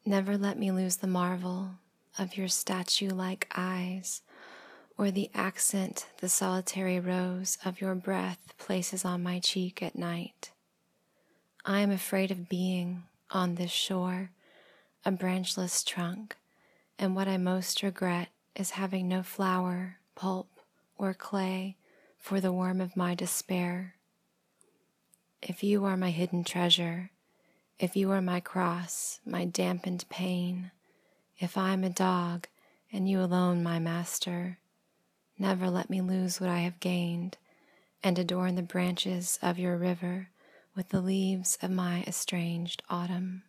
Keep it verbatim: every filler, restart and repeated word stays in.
Never let me lose the marvel of your statue-like eyes, or the accent the solitary rose of your breath places on my cheek at night. I am afraid of being, on this shore, a branchless trunk, and what I most regret is having no flower, pulp, or clay for the worm of my despair. If you are my hidden treasure, if you are my cross, my dampened pain, if I am a dog and you alone my master, never let me lose what I have gained, and adorn the branches of your river with the leaves of my estranged autumn.